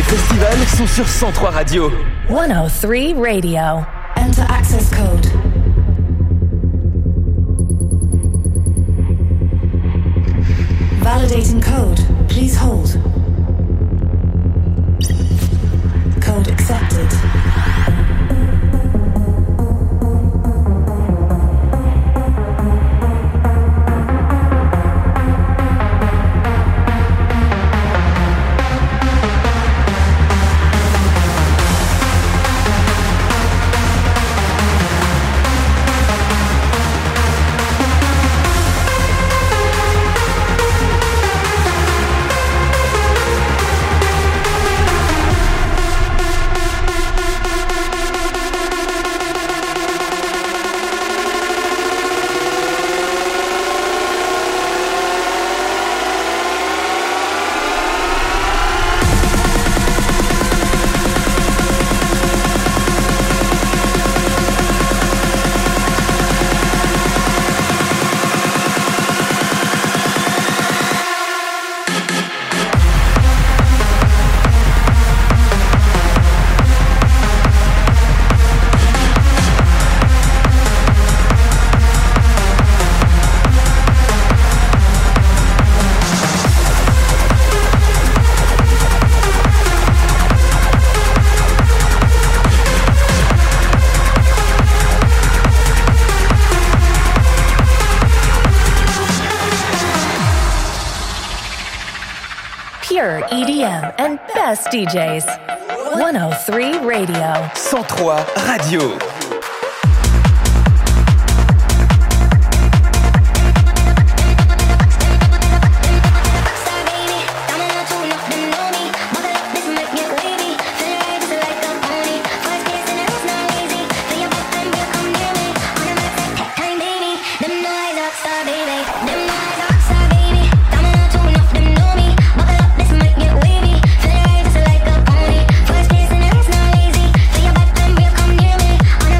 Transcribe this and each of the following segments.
festivals sont sur 103 Radio. 103 Radio. Enter access code. Validating code. Please hold. Code accepted. Pure EDM and best DJs. 103 Radio. 103 Radio. First place and it's not easy. Feel your back and real, come near me.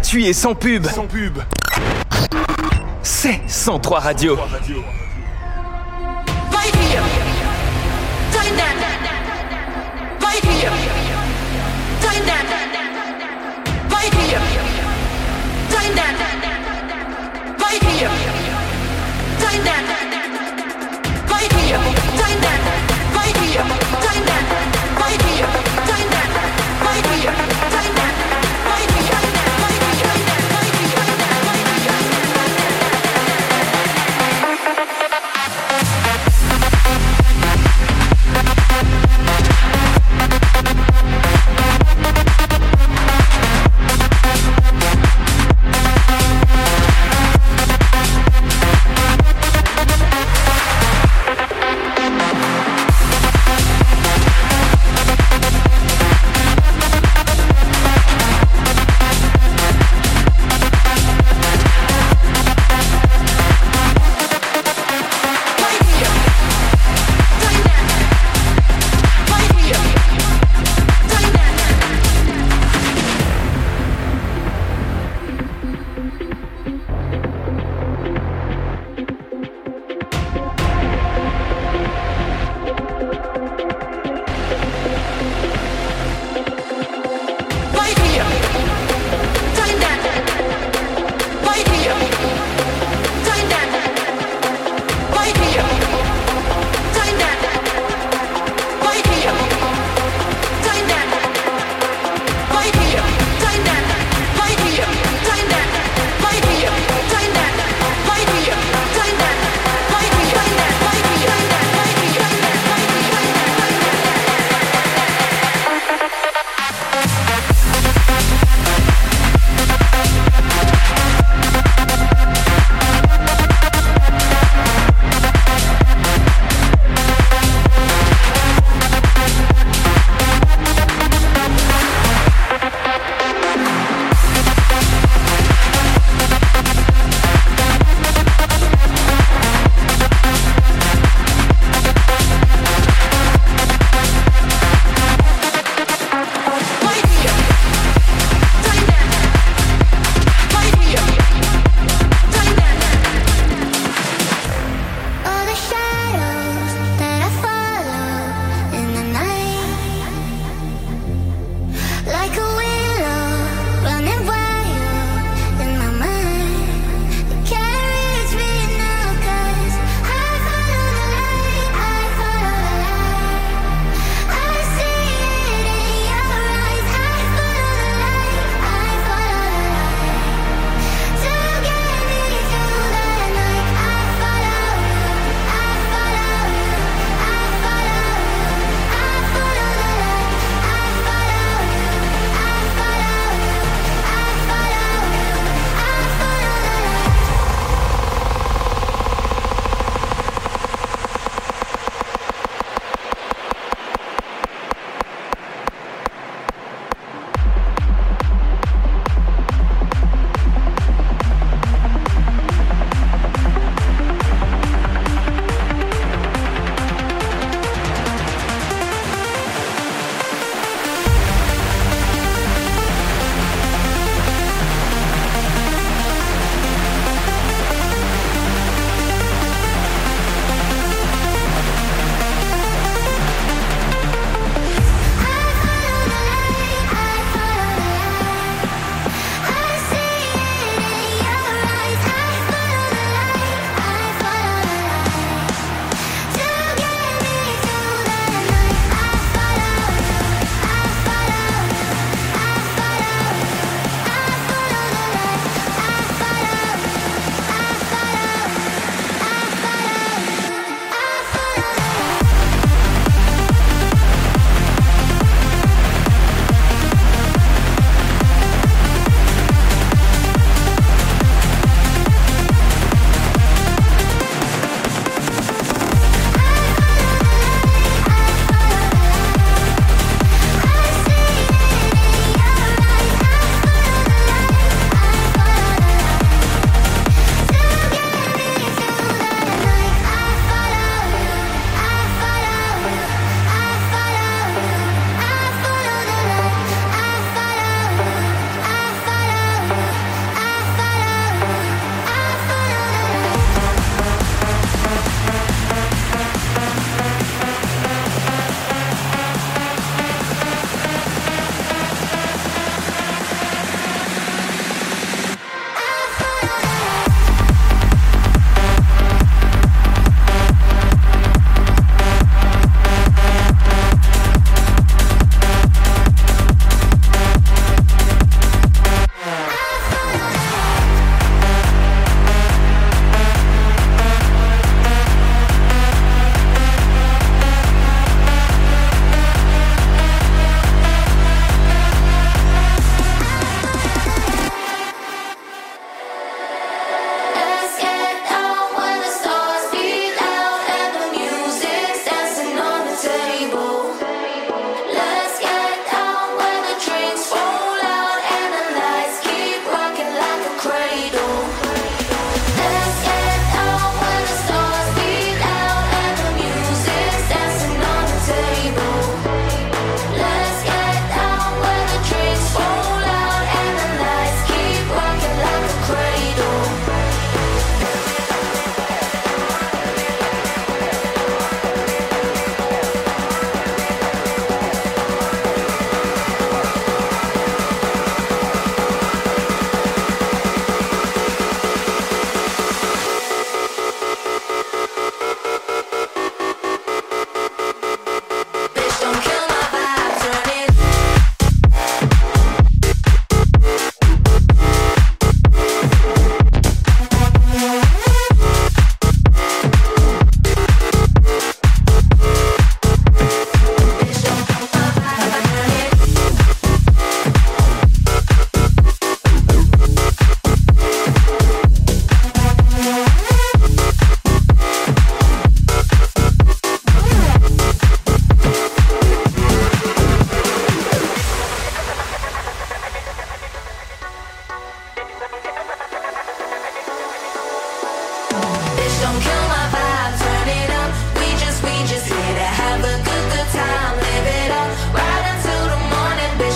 gratuit et sans pub. C'est 103 Radio. Right here. Time that. Right here. Time that. Right here. Time that. Right here. Time that. Right here. Time that. Right here. Time that. Right here. Time that. Right here. Time that. Right here.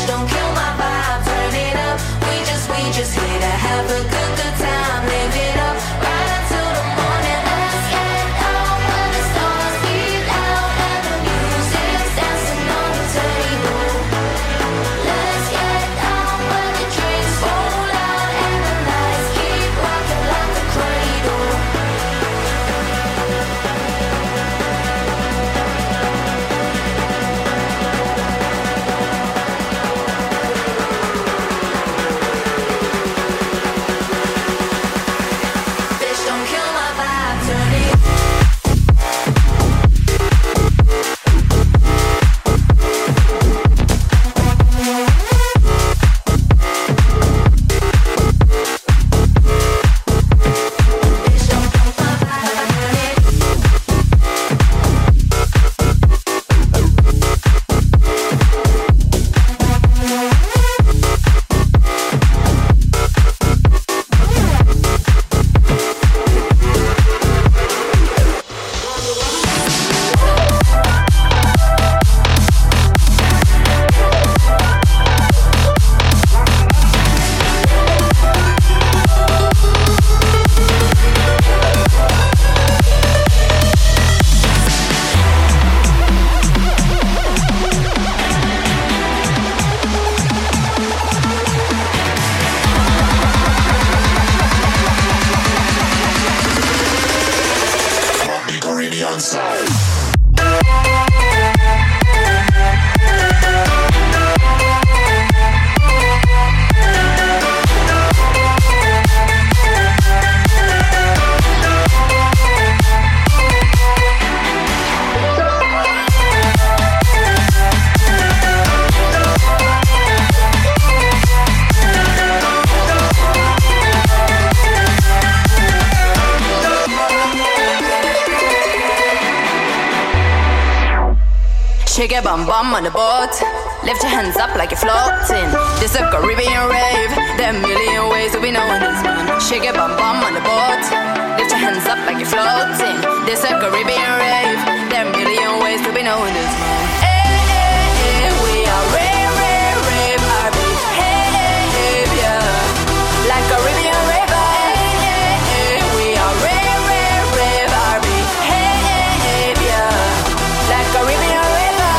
Bitch, don't kill my vibe, turn it up. We just here to have a good time. Live it up, right until the morning. Let's get out when the stars beat out and the music's dancing on the table. Let's get out when the drinks roll out and the lights keep rocking like a cradle. Bitch, don't kill my vibe, turn it. Bitch, don't kill my vibe, turn it. Shake your bum bum on the boat. Lift your hands up like you're floating. This a Caribbean rave. There are a million ways to be knowing this man. Shake your bum bum on the boat. Lift your hands up like you're floating. This a Caribbean rave. There are a million ways to be knowing this man. Hey, hey, hey, we are rave, rave, rave, RB. Hey, hey, hey, yeah. Like Caribbean rave. Hey, hey, hey, we are rave, rave, rave, RB. Hey, hey, hey, yeah. Like Caribbean rave.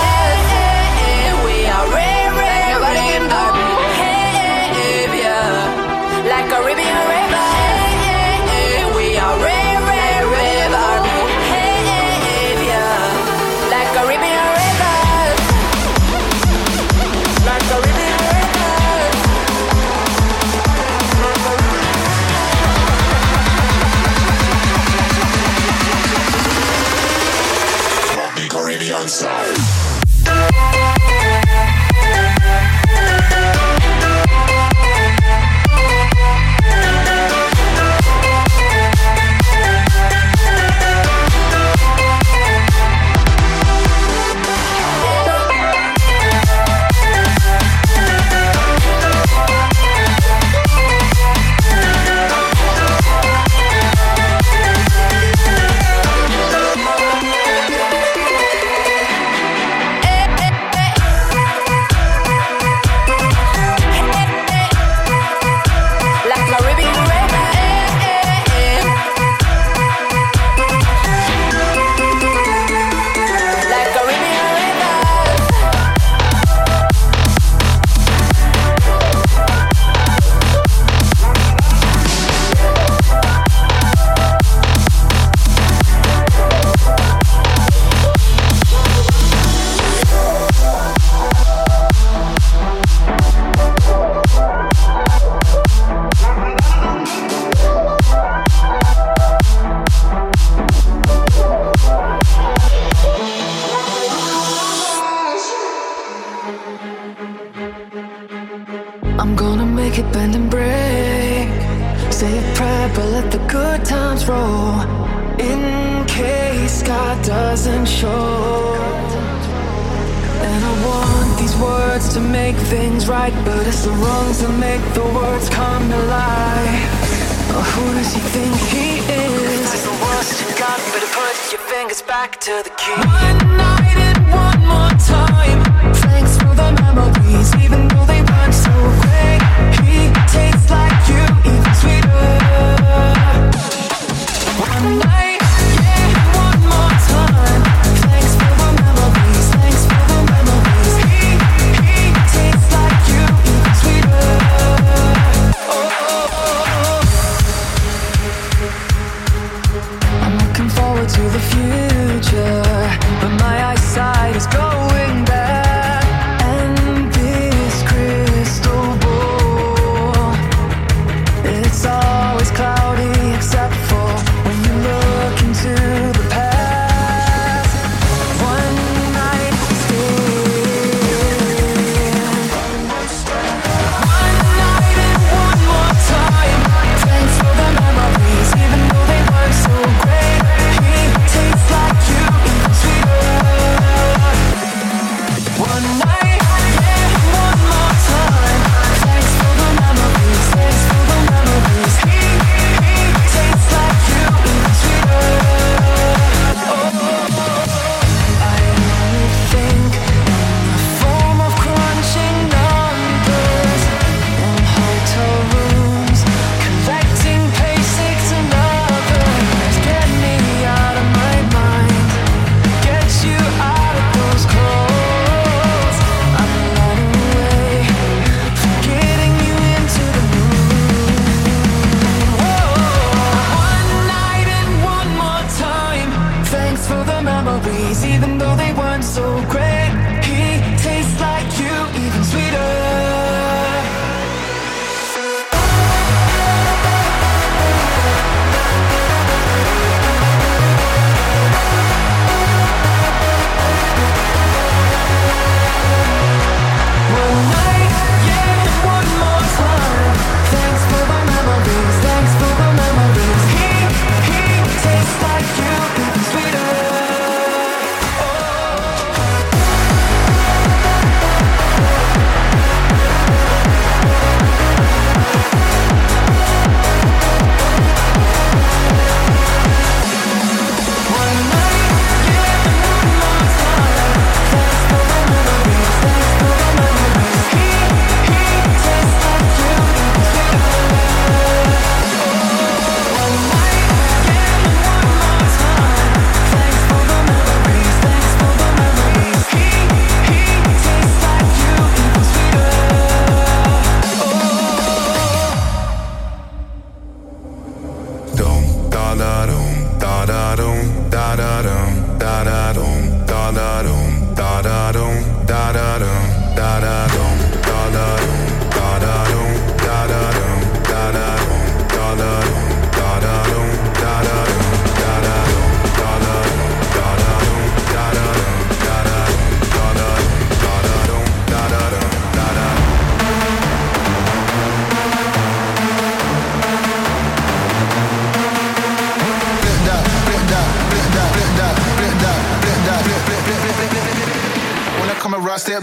Like Caribbean rave, hey, hey, hey, we are rave, rave, rave, army. Hey, hey, hey, yeah. Like Caribbean rivers, like Caribbean rivers. Caribbean sound. I'm gonna make it bend and break. Say a prayer, but let the good times roll. In case God doesn't show. And I want these words to make things right, but it's the wrongs that make the words come to life. Oh, who does he think he is? That's the worst you got, better put your fingers back to the key. One night and one more time. Thanks for the memories, even though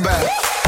setback.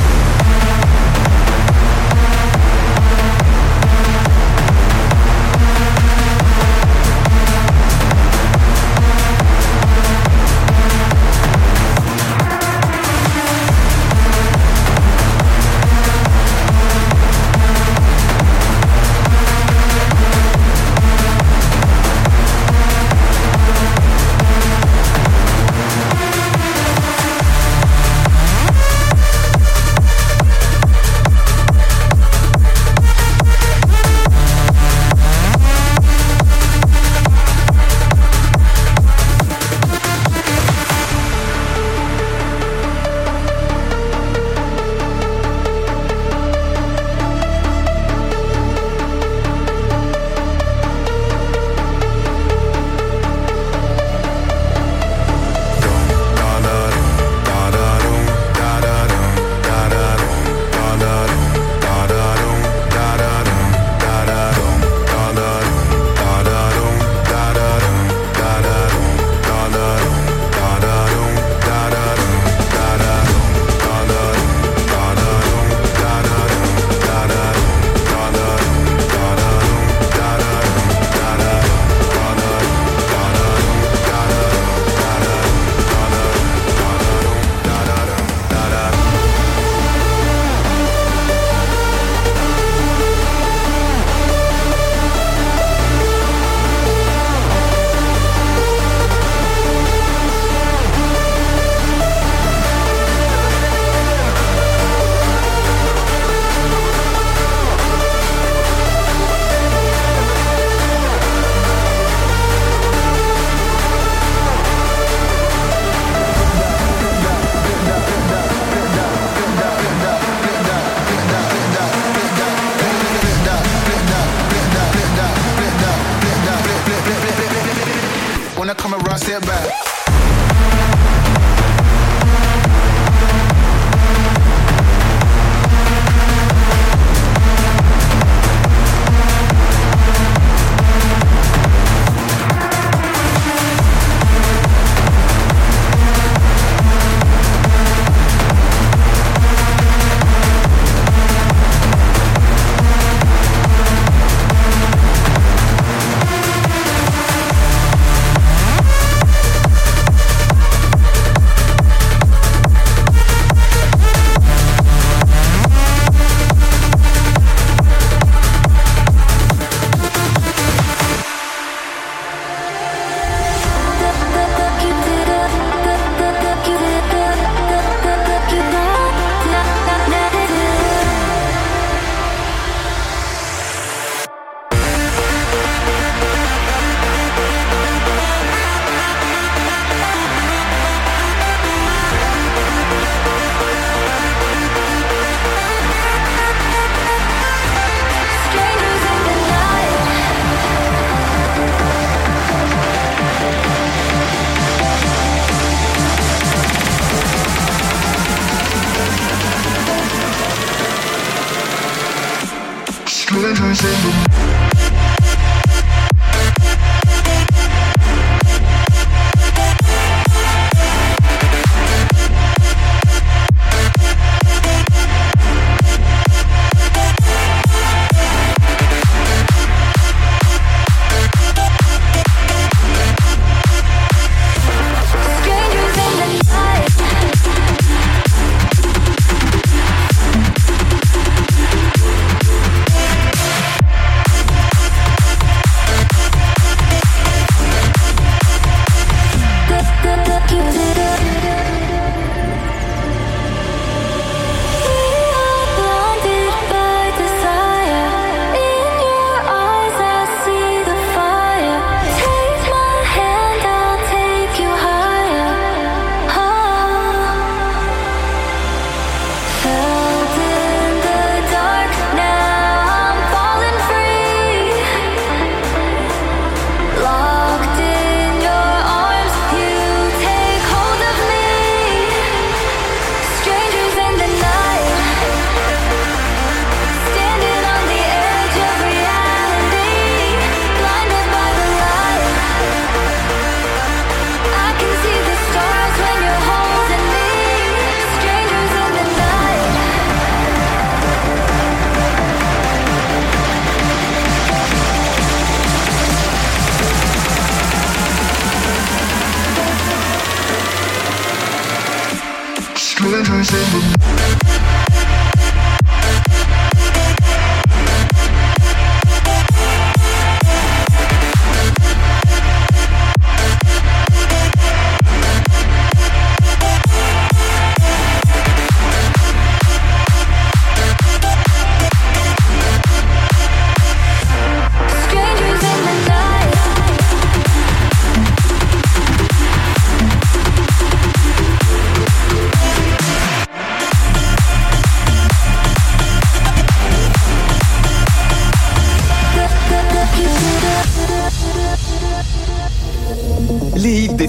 When I come around, step back. Strangers in the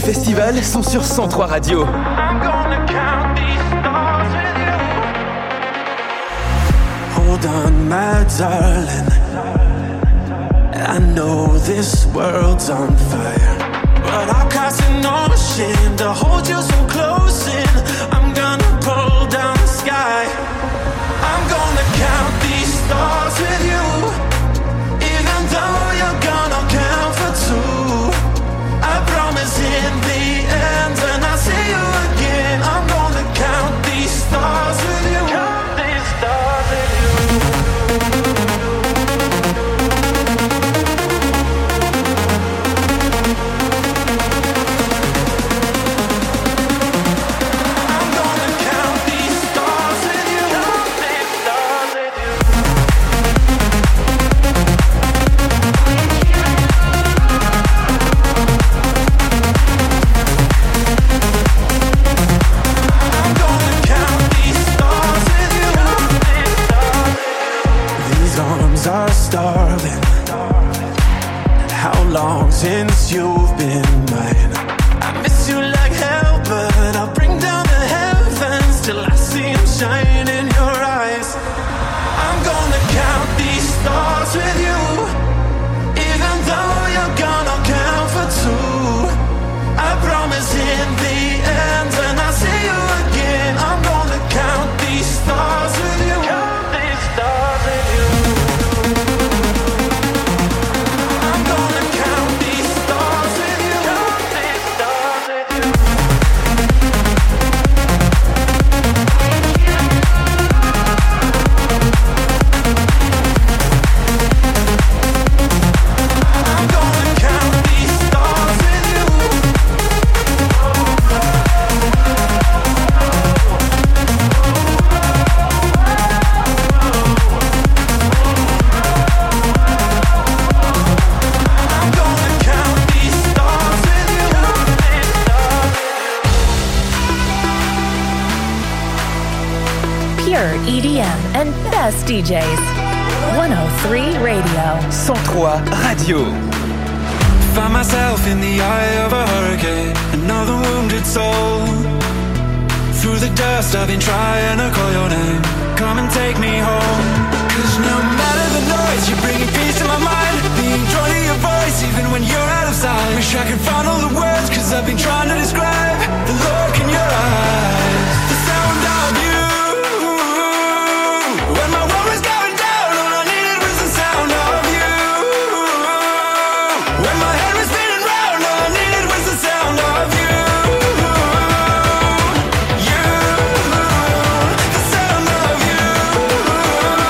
festivals sont sur 103 Radio. I'm gonna count these stars with you. Hold on, my darling. I know this world's on fire, but I'll cross an ocean to hold you so close in. I'm gonna pull down the sky. I'm gonna count these stars with you. Even though you're gonna count for two, I promise in the end when I see you again, I'm gonna count these stars with you. Count these stars with you. I'm gonna count these stars with you. Count these stars with you. I'm gonna count these stars with you. These arms are starving. How long since you've been mine? I miss you like hell, but I'll bring down the heavens till I see 'em shine in your eyes. I'm gonna count these stars with you. Even though you're gonna count for two, I promise in the end when I see you again, I'm gonna count these stars with you. Count these stars with you. I'm gonna count these stars with you. Count these stars with you. I'm gonna count these stars with you. I'm gonna count these stars with you. Pure EDM and best DJs. 103 Radio. 103 Radio. Find myself in the eye of a hurricane, another wounded soul. Through the dust I've been trying to call your name. Come and take me home. 'Cause no matter the noise, you're bringing peace to my mind. Being drawn to your voice even when you're out of sight. Wish I could find all the words, 'cause I've been trying to describe the look in your eyes, the sound of you. When my world was going down, all I needed was the sound of you. When my head was spinning round, all I needed was the sound of you. You, the sound of you.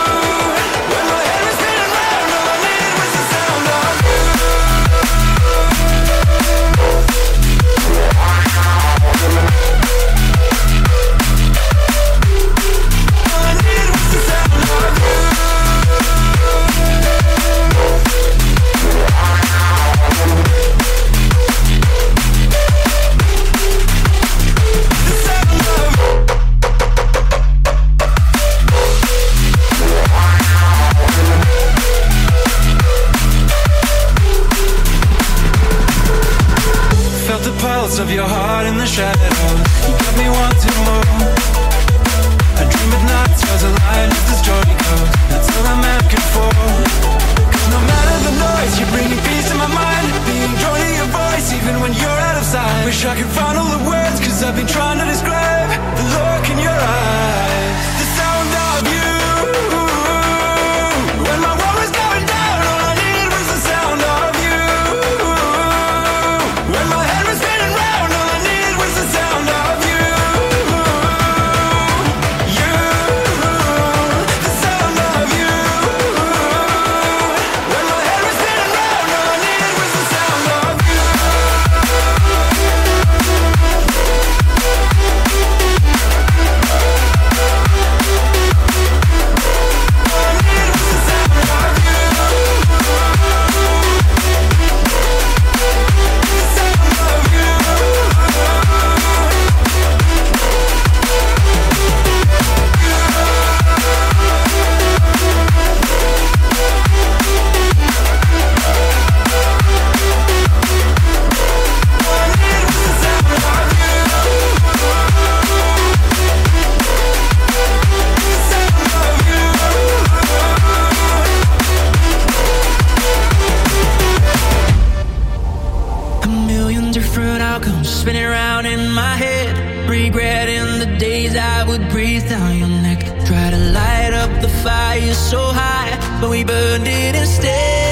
fire so high, but we burned it instead.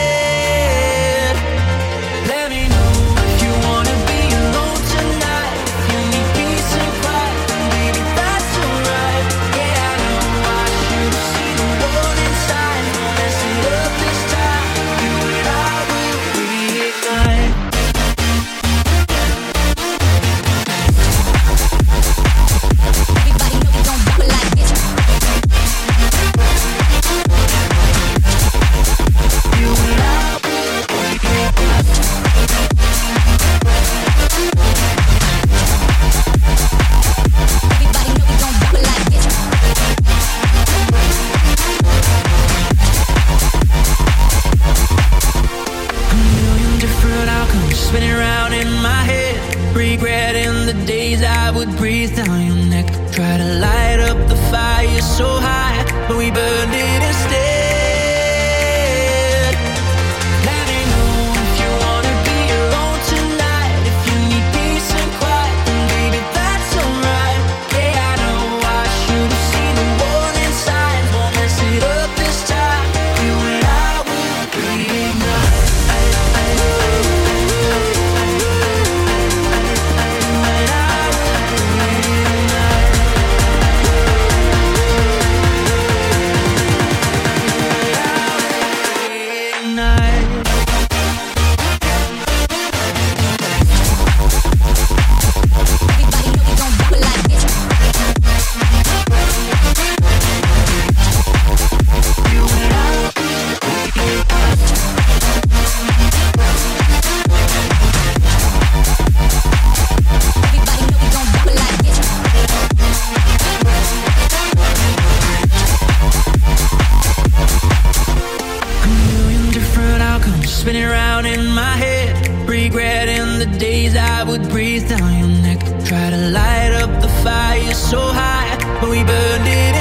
Let me know if you wanna be alone tonight. If you need peace and quiet, then baby that's alright. Yeah, I know I should have seen the warning signs. Don't mess it up this time. You and I will reignite. Spinning around in my head, regretting the days I would breathe down your neck. Try to light up the fire so high, but we burned it instead. Let me know if you wanna be alone tonight. If you need peace and quiet, then baby that's alright. Yeah, I know I should have seen the warning signs. Won't mess it up this time. You and I will reignite. Spinning around in my head, regretting the days I would breathe down your neck. Try to light up the fire so high, but we burned it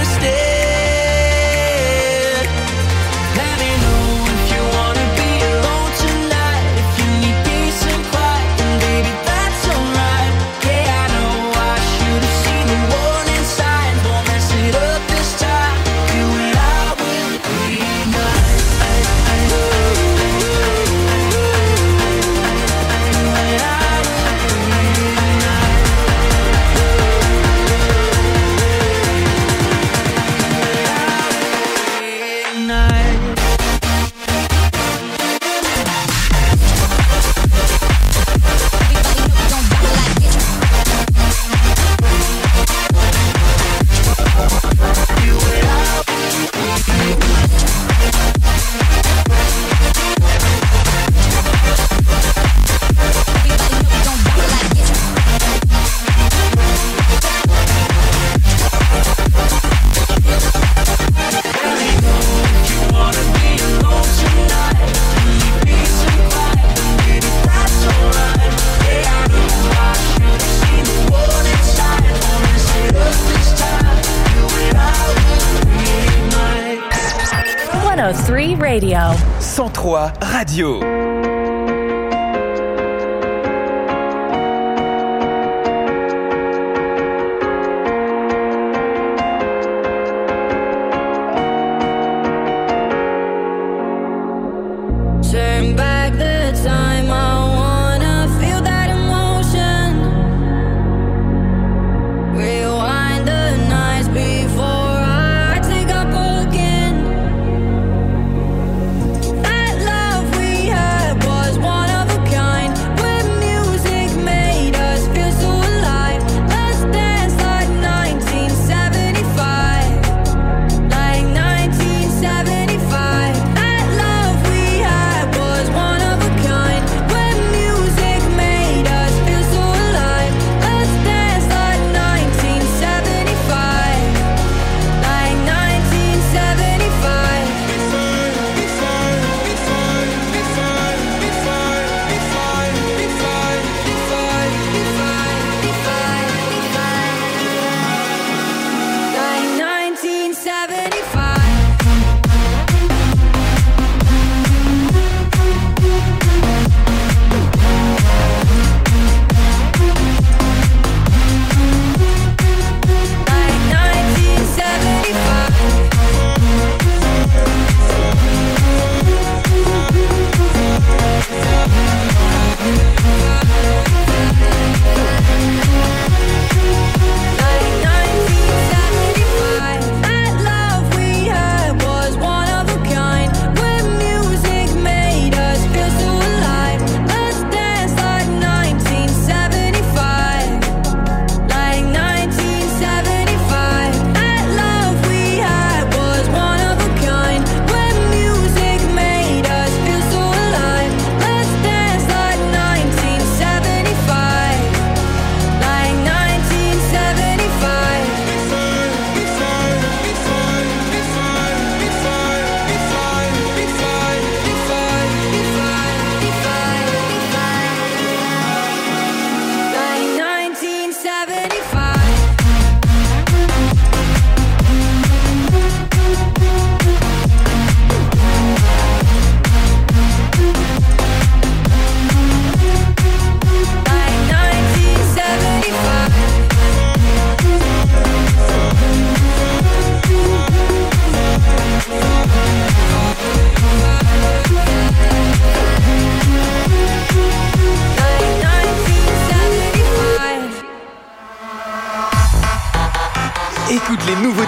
instead. Let me know if you wanna be alone tonight. If you need peace and quiet, then baby that's alright. Yeah, I know I should have seen the warning signs. Won't mess it up this time. You and I will reignite. Radio. 103 Radio. Turn back the time, I wanna feel that emotion. Rewind the nights before I take up again. That love we had.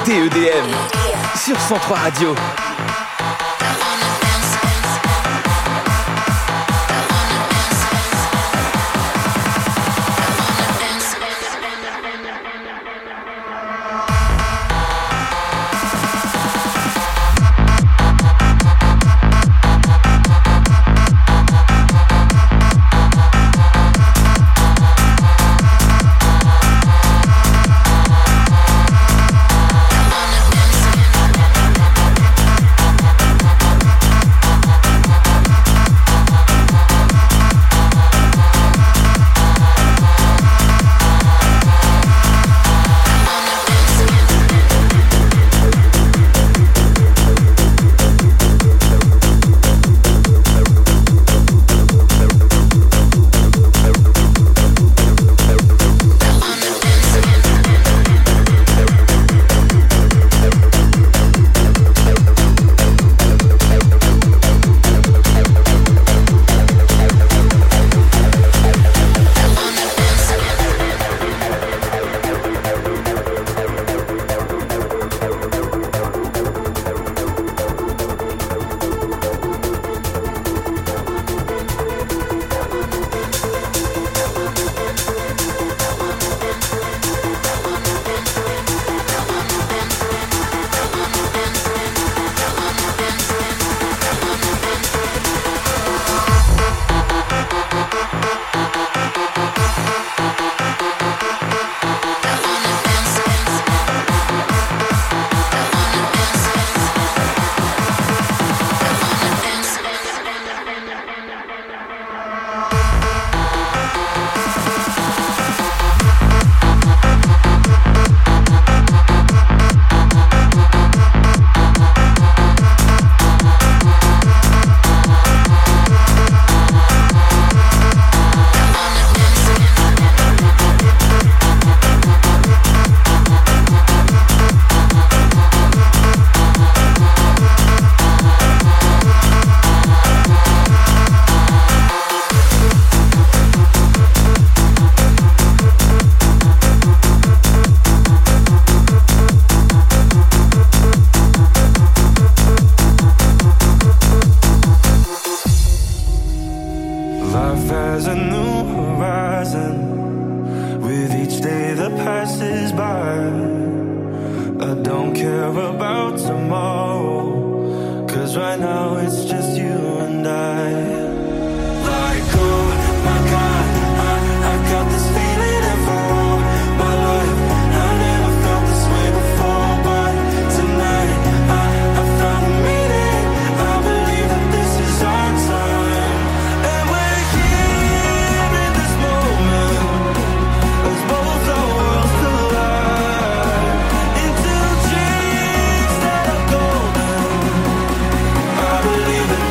DEDM sur 103 Radio. Believe it.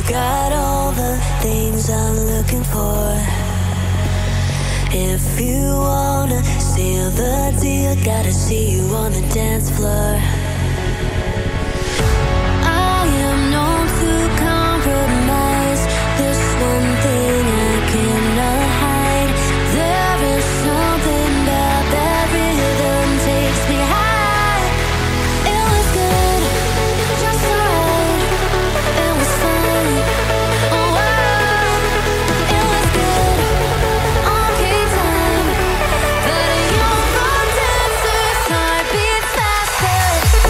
got all the things I'm looking for. If you wanna seal the deal, gotta see you on the dance floor. I am known to compromise. There's one thing I cannot hide. There is something about that rhythm takes me high. It was good, just right. It was fun. Oh, it was good. Okay, time. But a young dancer's heart beats faster.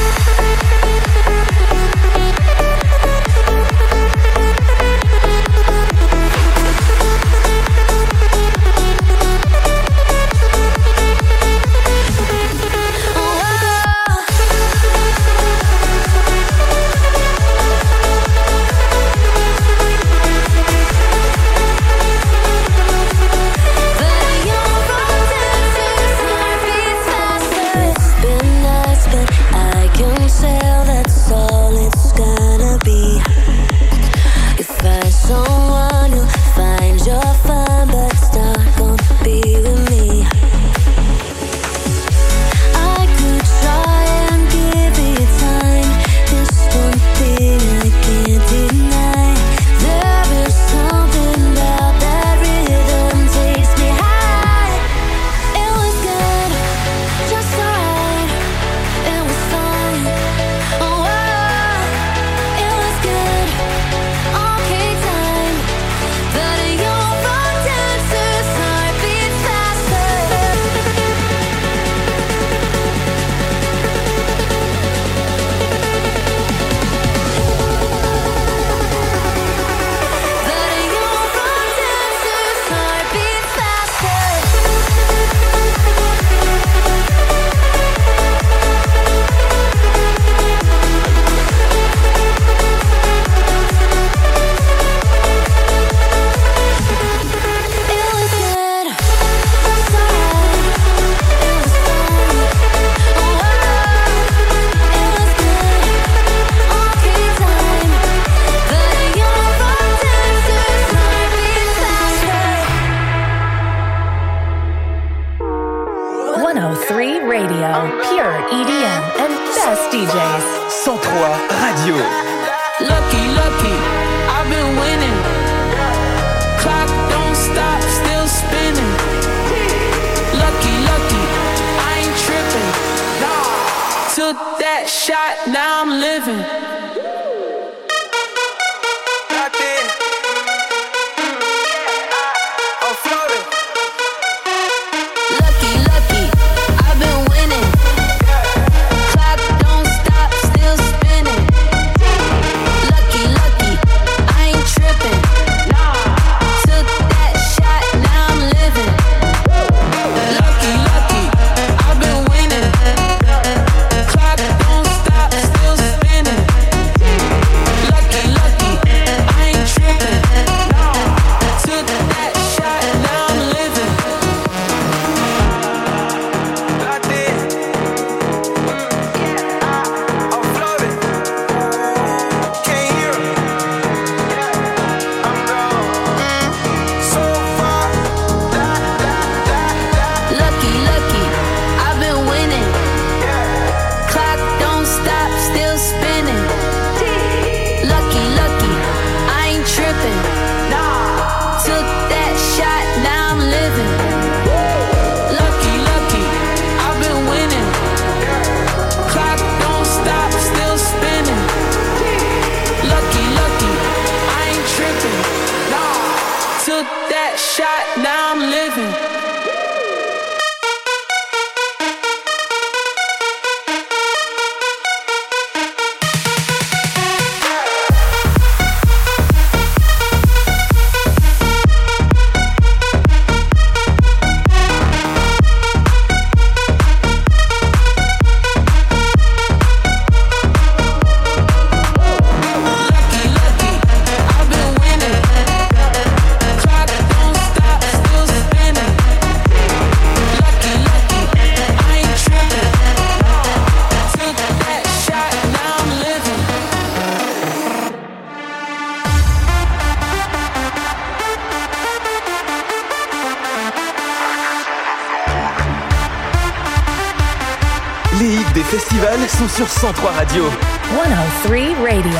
Someone who finds you're fine, but it's not gonna be with me. I could try and give it time. There's one thing I can't deny. There is something about that rhythm takes me high. It was good, just right. It was fun. Oh, it was good. Okay, time. But a young dancer's heart beats faster. But a young dancer's heart beats faster. It was good, just right. It was fun. Oh, it was good. Okay, time. But a young dancer's heart beats faster. 103 Radio, pure EDM and best DJs. 103 Radio. Lucky, lucky, I've been winning. Clock don't stop, still spinning. Lucky, lucky, I ain't tripping. Took that shot, now I'm living. Lucky, lucky, I've been winning. Clock don't stop, still spinning. Lucky, lucky, I ain't tripping. Took that shot, now I'm living. Lucky, lucky, I've been winning. Clock don't stop, still spinning. Lucky, lucky, I ain't tripping. Took that shot, now I'm living. Lucky, lucky, I've been winning. Clock don't stop, still spinning. Lucky, lucky, I ain't tripping. Took that shot, now I'm living. Lucky, lucky, I've been winning. Clock don't stop, still spinning. Lucky, lucky, I ain't tripping. Took that shot, now I'm living. Lucky, lucky, I've been winning. Clock don't stop, still spinning. festivals sont sur 103 Radio. 103 Radio.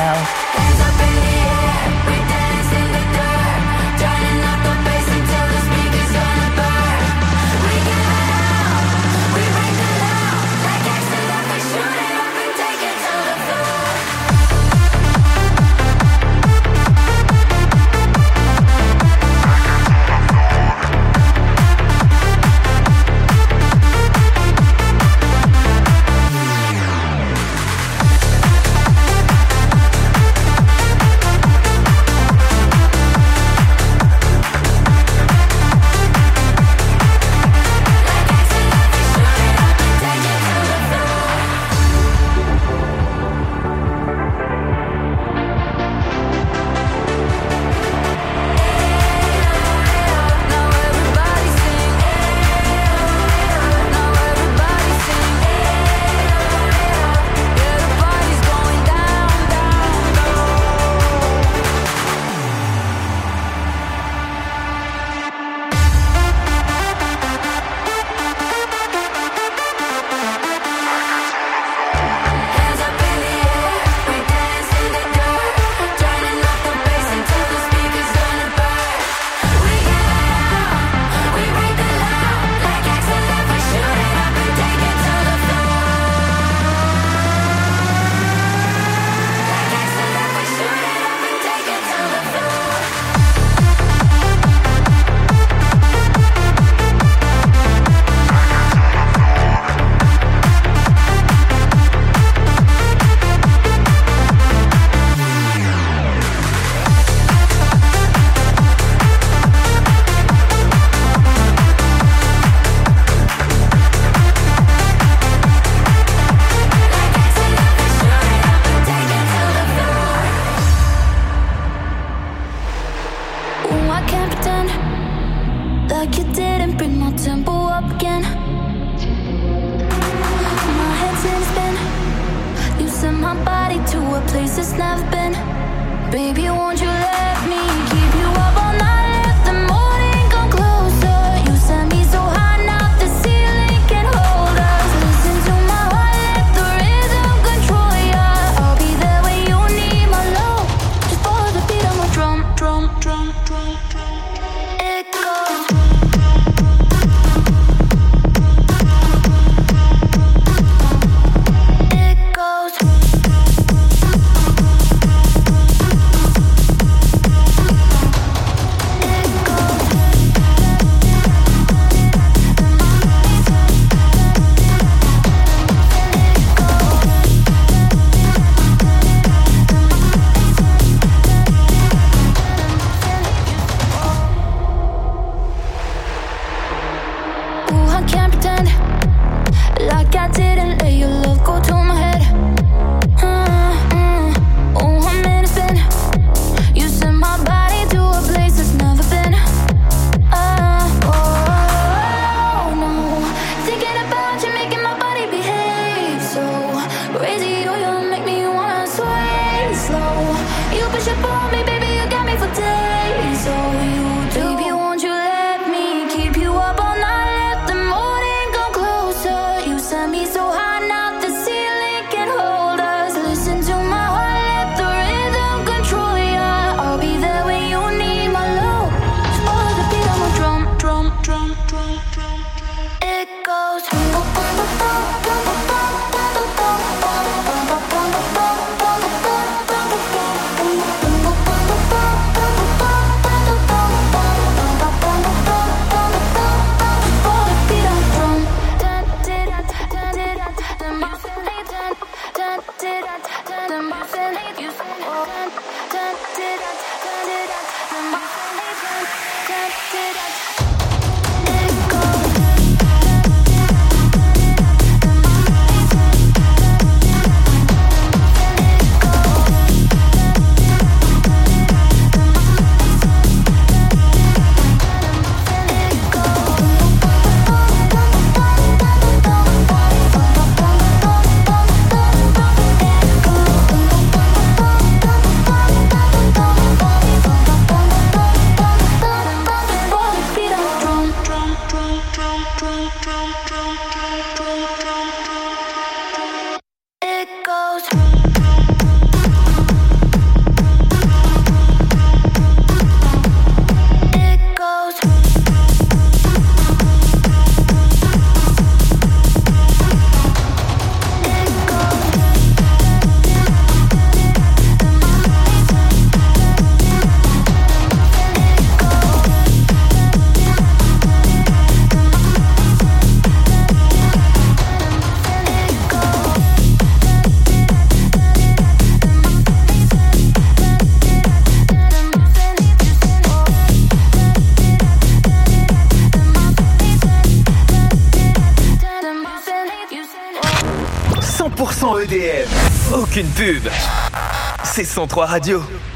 EDM. Aucune pub. C'est 103 Radio.